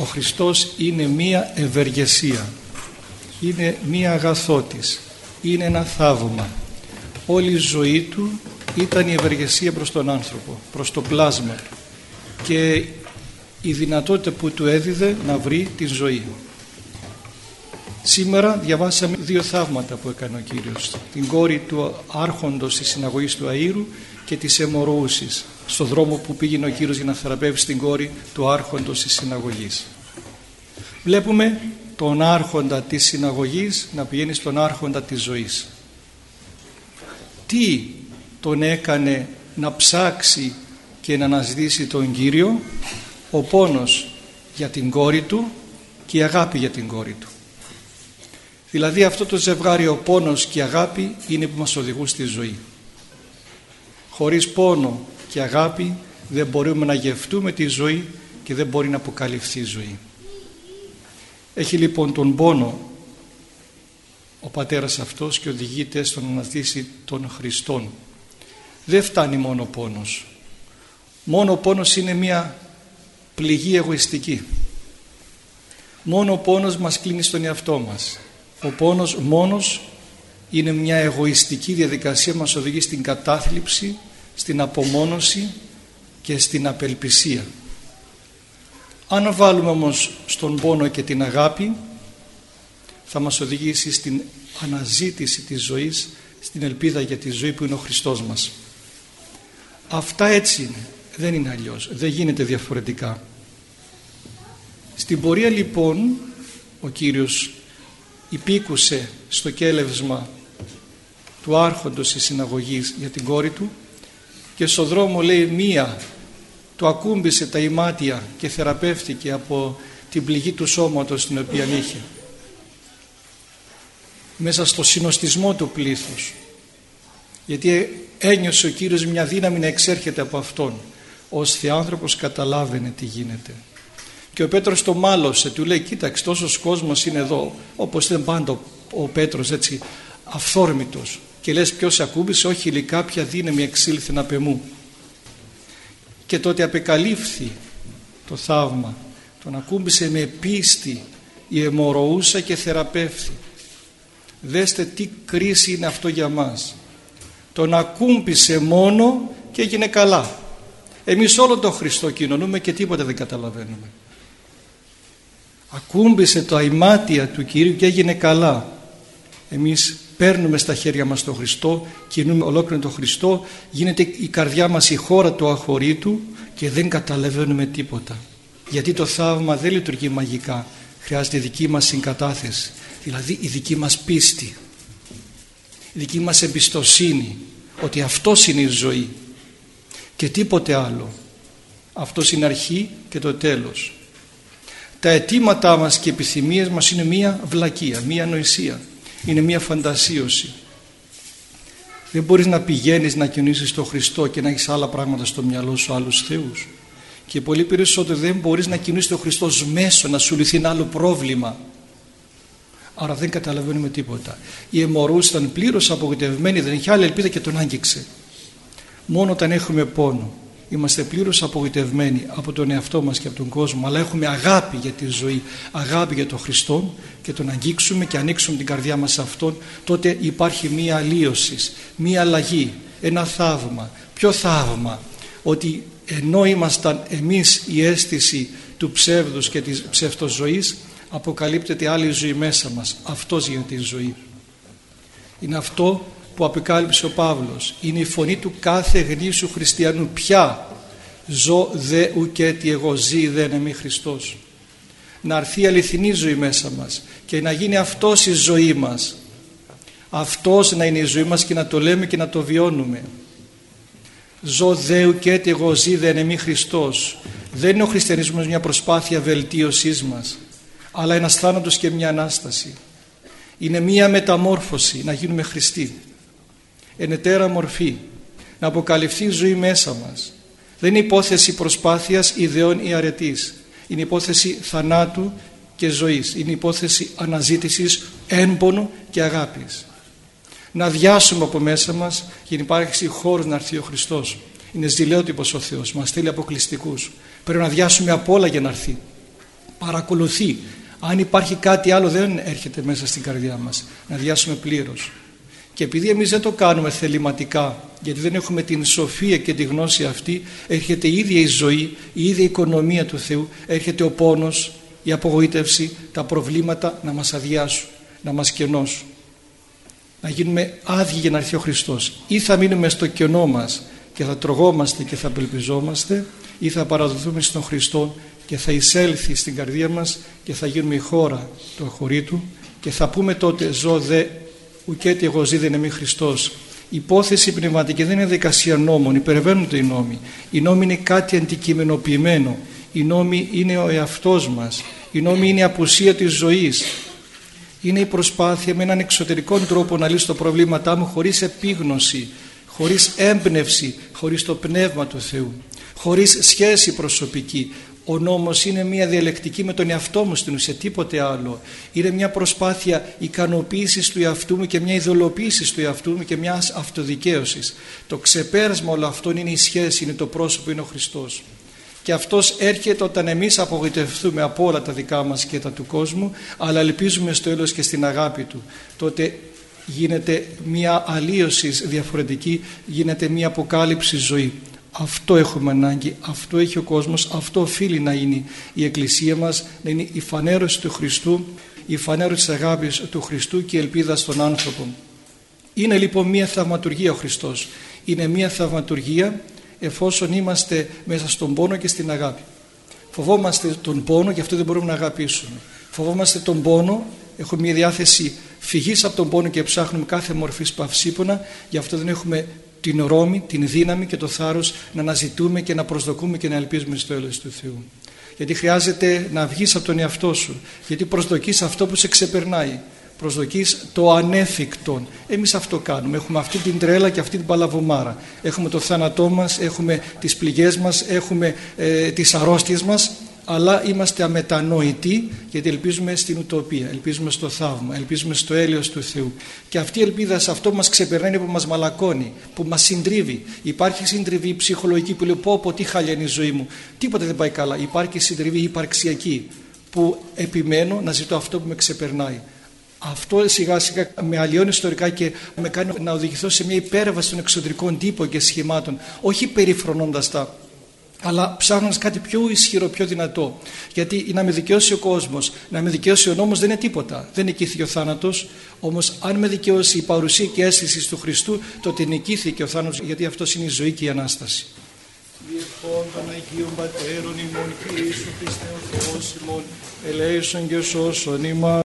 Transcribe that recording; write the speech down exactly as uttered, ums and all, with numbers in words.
Ο Χριστός είναι μία ευεργεσία, είναι μία αγαθότης, είναι ένα θαύμα. Όλη η ζωή του ήταν η ευεργεσία προς τον άνθρωπο, προς το πλάσμα του και η δυνατότητα που του έδιδε να βρει τη ζωή. Σήμερα διαβάσαμε δύο θαύματα που έκανε ο Κύριος, την κόρη του άρχοντος της συναγωγής του Αΐρου και της αιμορροούσης, στον δρόμο που πήγαινε ο Κύριος για να θεραπεύσει την κόρη του άρχοντος της συναγωγής. Βλέπουμε τον άρχοντα της συναγωγής να πηγαίνει στον άρχοντα της ζωής. Τι τον έκανε να ψάξει και να αναζητήσει τον Κύριο? Ο πόνος για την κόρη του και η αγάπη για την κόρη του. Δηλαδή αυτό το ζευγάρι, ο πόνος και η αγάπη, είναι που μας οδηγούν στη ζωή. Χωρίς πόνο και αγάπη δεν μπορούμε να γευτούμε τη ζωή και δεν μπορεί να αποκαλυφθεί η ζωή. Έχει λοιπόν τον πόνο ο πατέρας αυτός και οδηγείται στο να αναζητήσει τον Χριστόν. Δεν φτάνει μόνο πόνος. Μόνο ο πόνος είναι μια πληγή εγωιστική. Μόνο ο πόνος μας κλείνει στον εαυτό μας. Ο πόνος μόνος είναι μια εγωιστική διαδικασία, μας οδηγεί στην κατάθλιψη, στην απομόνωση και στην απελπισία. Αν βάλουμε όμως στον πόνο και την αγάπη, θα μας οδηγήσει στην αναζήτηση της ζωής, στην ελπίδα για τη ζωή που είναι ο Χριστός μας. Αυτά έτσι είναι, δεν είναι αλλιώς, δεν γίνεται διαφορετικά. Στην πορεία λοιπόν ο Κύριος υπήκουσε στο κέλευσμα του άρχοντος της συναγωγής για την κόρη του και στο δρόμο, λέει, μία του ακούμπησε τα ημάτια και θεραπεύτηκε από την πληγή του σώματος την οποία είχε. Μέσα στο συνοστισμό του πλήθους, γιατί ένιωσε ο Κύριος μια δύναμη να εξέρχεται από αυτόν. Ο θεάνθρωπος καταλάβαινε τι γίνεται. Και ο Πέτρος το μάλωσε, του λέει, κοίταξε, τόσος κόσμος είναι εδώ, όπως ήταν πάντα ο Πέτρος, έτσι αυθόρμητος, και λες ποιος ακούμπησε? Όχι, λέει, κάποια δύναμη εξήλθε απ' εμού. Και τότε απεκαλύφθη το θαύμα, τον ακούμπησε με πίστη η αιμορροούσα και θεραπεύθη. Δέστε τι κρίση είναι αυτό για μας. Τον ακούμπησε μόνο και έγινε καλά. Εμείς όλο τον Χριστό κοινωνούμε και τίποτα δεν καταλαβαίνουμε. Ακούμπησε τα ημάτια του Κυρίου και έγινε καλά. Εμείς παίρνουμε στα χέρια μας τον Χριστό, κινούμε ολόκληρο τον Χριστό, γίνεται η καρδιά μας η χώρα του αχωρήτου και δεν καταλαβαίνουμε τίποτα. Γιατί το θαύμα δεν λειτουργεί μαγικά, χρειάζεται η δική μας συγκατάθεση, δηλαδή η δική μας πίστη, η δική μας εμπιστοσύνη ότι αυτός είναι η ζωή και τίποτε άλλο. Αυτός είναι αρχή και το τέλος. Τα αιτήματά μας και οι επιθυμίες μας είναι μία βλακεία, μία ανοησία, είναι μία φαντασίωση. Δεν μπορείς να πηγαίνεις να κοινωνήσεις στον Χριστό και να έχεις άλλα πράγματα στο μυαλό σου, άλλους θεούς. Και πολύ περισσότερο δεν μπορείς να κοινωνήσεις τον Χριστό ως μέσο να σου λυθεί ένα άλλο πρόβλημα. Άρα δεν καταλαβαίνουμε τίποτα. Η αιμορροούσα ήταν πλήρως απογοητευμένη, δεν είχε άλλη ελπίδα και τον άγγιξε. Μόνο όταν έχουμε πόνο, είμαστε πλήρως απογοητευμένοι από τον εαυτό μας και από τον κόσμο, αλλά έχουμε αγάπη για τη ζωή, αγάπη για τον Χριστό και τον αγγίξουμε και ανοίξουμε την καρδιά μας σε Αυτόν, τότε υπάρχει μία αλλίωση, μία αλλαγή, ένα θαύμα. Ποιο θαύμα? Ότι ενώ ήμασταν εμείς η αίσθηση του ψεύδους και της ψευτοζωής, αποκαλύπτεται άλλη ζωή μέσα μας. Αυτός γίνεται η ζωή. Είναι αυτό που αποκάλυψε ο Παύλος. Είναι η φωνή του κάθε γνήσιου χριστιανού. Πια ζω δε ουκέτι εγώ, ζει δε εν εμεί Χριστός. Να έρθει η αληθινή ζωή μέσα μας και να γίνει αυτός η ζωή μας. Αυτός να είναι η ζωή μας και να το λέμε και να το βιώνουμε. Ζω δε ουκέτι εγώ, ζει δε εν εμεί Χριστός. Δεν είναι ο χριστιανισμός μια προσπάθεια βελτίωσής μας, αλλά ένας θάνατος και μια Ανάσταση. Είναι μια μεταμόρφωση, να γίνουμε Χριστοί. Εν ετέρα μορφή, να αποκαλυφθεί η ζωή μέσα μας. Δεν είναι υπόθεση προσπάθειας, ιδεών ή αρετής. Είναι υπόθεση θανάτου και ζωής. Είναι υπόθεση αναζήτησης, έμπονου και αγάπης. Να αδειάσουμε από μέσα μας για να υπάρξει χώρος να έρθει ο Χριστός. Είναι ζηλαιότυπος ο Θεός, μας θέλει αποκλειστικούς. Πρέπει να αδειάσουμε από όλα για να έρθει. παρακολουθεί. Αν υπάρχει κάτι άλλο δεν έρχεται μέσα στην καρδιά μας, να αδειάσουμε πλήρως. Και επειδή εμείς δεν το κάνουμε θεληματικά, γιατί δεν έχουμε την σοφία και τη γνώση αυτή, έρχεται η ίδια η ζωή, η ίδια η οικονομία του Θεού, έρχεται ο πόνος, η απογοήτευση, τα προβλήματα να μας αδειάσουν, να μας κενώσουν. Να γίνουμε άδειοι για να έρθει ο Χριστός. Ή θα μείνουμε στο κενό μας και θα τρογόμαστε και θα απελπιζόμαστε, ή θα παραδοθούμε στον Χριστό και θα εισέλθει στην καρδία μας και θα γίνουμε η χώρα του αχωρήτου και θα πούμε τότε «Ζω δε ουκέτι εγώ ζει δεν είμαι Χριστός». Η υπόθεση πνευματική δεν είναι δικασία νόμων, υπερβαίνονται οι νόμοι. Οι νόμοι είναι κάτι αντικειμενοποιημένο. Οι νόμοι είναι ο εαυτός μας. Οι νόμοι είναι η απουσία της ζωής. Είναι η προσπάθεια με έναν εξωτερικό τρόπο να λύσω τα προβλήματά μου χωρίς επίγνωση, χωρίς έμπνευση, χωρίς το πνεύμα του Θεού, χωρίς σχέση προσωπική. Ο νόμος είναι μια διαλεκτική με τον εαυτό μου στην ουσία, τίποτε άλλο. Είναι μια προσπάθεια ικανοποίησης του εαυτού μου και μια ειδωλοποίησης του εαυτού μου και μιας αυτοδικαίωσης. Το ξεπέρασμα όλο αυτό είναι η σχέση, είναι το πρόσωπο, είναι ο Χριστός. Και αυτός έρχεται όταν εμείς απογοητευτούμε από όλα τα δικά μας και τα του κόσμου, αλλά ελπίζουμε στο τέλος και στην αγάπη του. Τότε γίνεται μια αλλίωση διαφορετική, γίνεται μια αποκάλυψη ζωή. Αυτό έχουμε ανάγκη, αυτό έχει ο κόσμος, αυτό οφείλει να είναι η Εκκλησία μας, να είναι η φανέρωση του Χριστού, η φανέρωση της αγάπης του Χριστού και η ελπίδα στον άνθρωπο. Είναι λοιπόν μια θαυματουργία ο Χριστός. Είναι μια θαυματουργία εφόσον είμαστε μέσα στον πόνο και στην αγάπη. Φοβόμαστε τον πόνο και αυτό δεν μπορούμε να αγαπήσουμε. Φοβόμαστε τον πόνο, έχουμε μια διάθεση φυγής από τον πόνο και ψάχνουμε κάθε μορφής παυσίπονα, γι' αυτό δεν έχουμε την ορόμη, την δύναμη και το θάρρος να αναζητούμε και να προσδοκούμε και να ελπίζουμε στο έλεος του Θεού. Γιατί χρειάζεται να βγεις από τον εαυτό σου, γιατί προσδοκείς αυτό που σε ξεπερνάει. Προσδοκείς το ανέφικτον. Εμείς αυτό κάνουμε. Έχουμε αυτή την τρέλα και αυτή την παλαβομάρα. Έχουμε το θάνατό μας, έχουμε τις πληγές μας, έχουμε ε, τις αρρώστιες μας, αλλά είμαστε αμετανόητοι γιατί ελπίζουμε στην ουτοπία, ελπίζουμε στο θαύμα, ελπίζουμε στο έλεος του Θεού. Και αυτή η ελπίδα σε αυτό που μας ξεπερνάει, που μας μαλακώνει, που μας συντρίβει. Υπάρχει συντριβή ψυχολογική που λέει πω πω τι χάλια είναι η ζωή μου, τίποτα δεν πάει καλά. Υπάρχει συντριβή υπαρξιακή που επιμένω να ζητώ αυτό που με ξεπερνάει. Αυτό σιγά σιγά με αλλοιώνει ιστορικά και με κάνει να οδηγηθώ σε μια υπέρβαση των εξωτερικών τύπων και σχημάτων, όχι περιφρονώντας τα, αλλά ψάχνοντας κάτι πιο ισχυρό, πιο δυνατό. Γιατί να με δικαιώσει ο κόσμος, να με δικαιώσει ο νόμος δεν είναι τίποτα. Δεν νικήθηκε ο θάνατος, όμως αν με δικαιώσει η παρουσία και αίσθηση του Χριστού, τότε νικήθηκε ο θάνατος, γιατί αυτός είναι η ζωή και η Ανάσταση. Διευχών των Αγίων Πατέρων ημών, Κύριε Ιησού Χριστέ ο Θεός ημών, ελέησον και σώσον ημάς.